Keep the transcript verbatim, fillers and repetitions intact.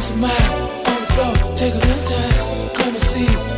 peace of mind on the floor. Take a little time, come and see.